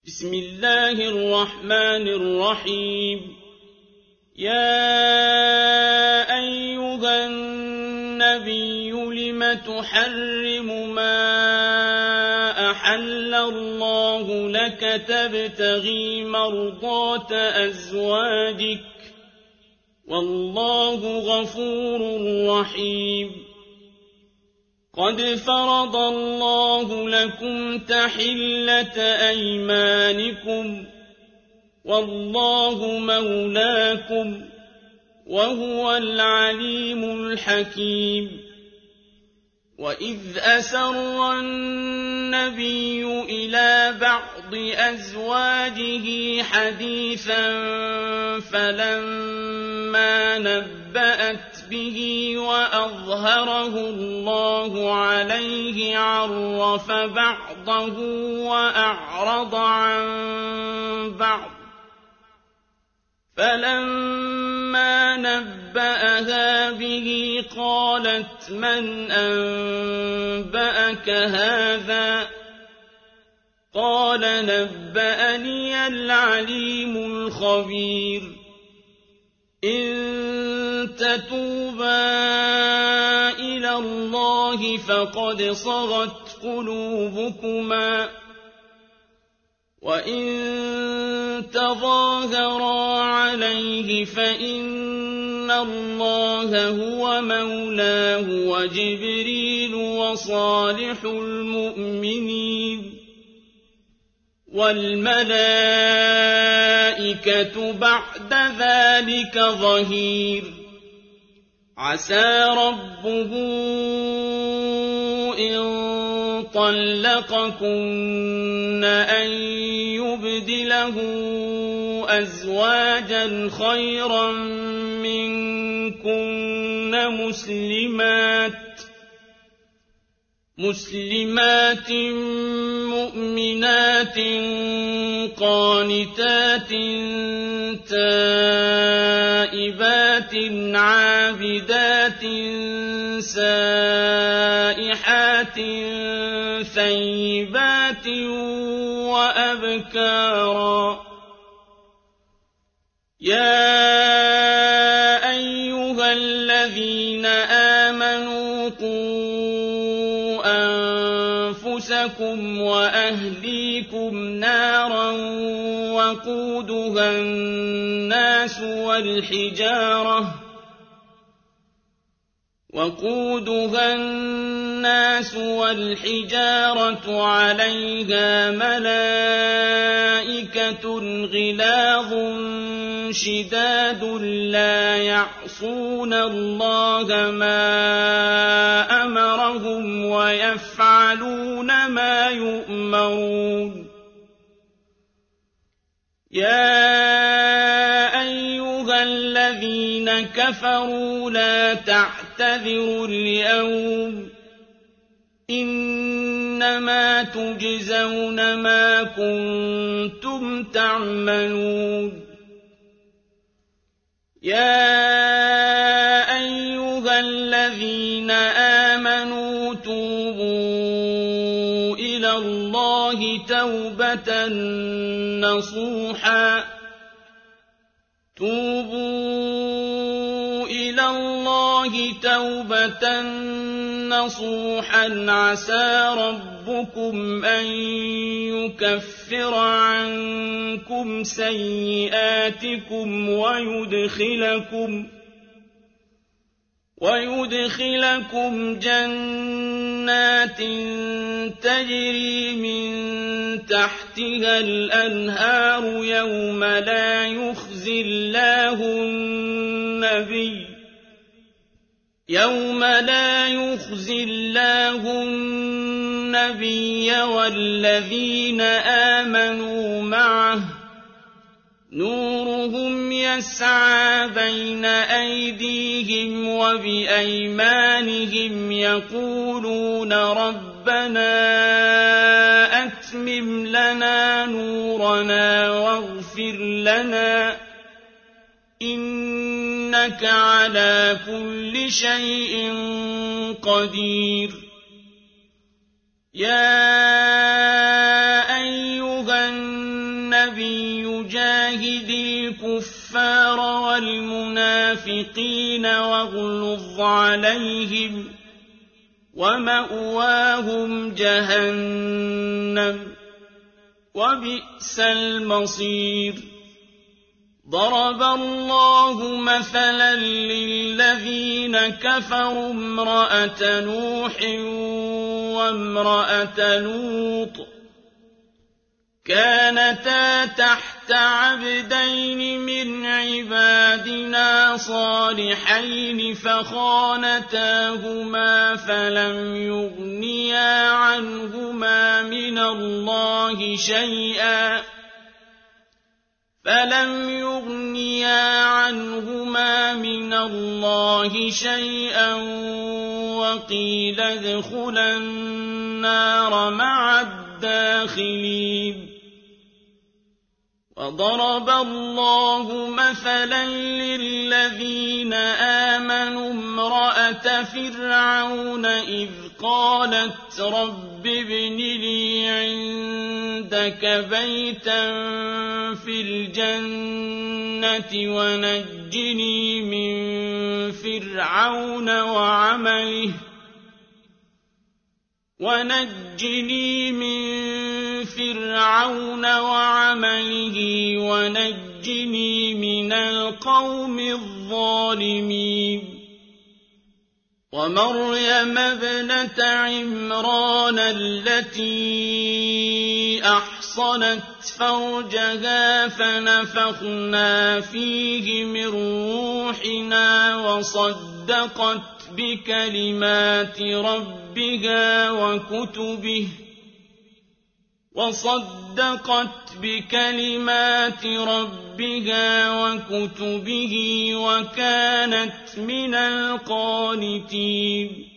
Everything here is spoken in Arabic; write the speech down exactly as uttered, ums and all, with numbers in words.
بسم الله الرحمن الرحيم يا أيها النبي لم تحرم ما أحل الله لك تبتغي مرضات أزواجك والله غفور رحيم قد فرض الله لكم تحلة أيمانكم والله مولاكم وهو العليم الحكيم وإذ أسر النبي إلى بعض أزواجه حديثا فلما نبأت به وأظهره الله عليه عرف بعضه وأعرض عن بعض فلما نبأها به قالت من أنبأك هذا قال نبأني العليم الخبير إن تتوبا إلى الله فقد صغت قلوبكما وإن تظاهرا عليه فإن الله هو مولاه وجبريل وصالح المؤمنين والملائكة بعد ذلك ظهير عسى ربه إن طلقكن أن يبدله أزواجا خيرا منكن مسلمات مسلمات مؤمنات قانتات تائبات عابدات سائحات ثيبات وأبكارا يا أيها الذين آمنوا قوا أنفسكم وأهليكم نارا وقودها الناس والحجارة وقودها الناس والحجارة عليها ملائكة غلاظ شداد لا يعصون الله ما أمرهم ويفعلون ما يؤمرون يا أيها الذين كفروا لا تعتذروا اليوم إنما تجزون ما كنتم تعملون يا أيها الذين آمنوا توبوا إلى الله توبة نصوحا توبوا إلى الله توبة نصوحا عسى ربكم أن يكفر عنكم سيئاتكم ويدخلكم ويدخلكم جنات تجري من تحتها الأنهار يوم لا يخزي الله النبي يوم لا يخزي الله النبي والذين آمنوا معه نورهم يسعى بين أيديهم وبأيمانهم يقولون ربنا أتمم لنا نورنا واغفر لنا إنك على كل شيء قدير يا أيها الناس النبي جاهد الكفار والمنافقين واغلظ عليهم ومأواهم جهنم وبئس المصير ضرب الله مثلا للذين كفروا امرأة نوح وامرأة لوط كانتا تحت عبدين من عبادنا صالحين فخانتاهما فلم يغنيا عنهما من الله شيئا فلم يغنيا عنهما من الله شيئا وقيل ادخلا النار مع الداخلين وضرب الله مثلا للذين آمنوا امرأة فرعون إذ قالت رب ابن لي عندك بيتا في الجنة ونجني من فرعون وعمله ونجني من فرعون وعمله ونجني من القوم الظالمين ومريم ابنة عمران التي أحصنت فرجها فنفخنا فيه من روحنا وصدقت بكلمات ربها وكتبه وصدقت بكلمات ربها وكتبه وكانت من القانتين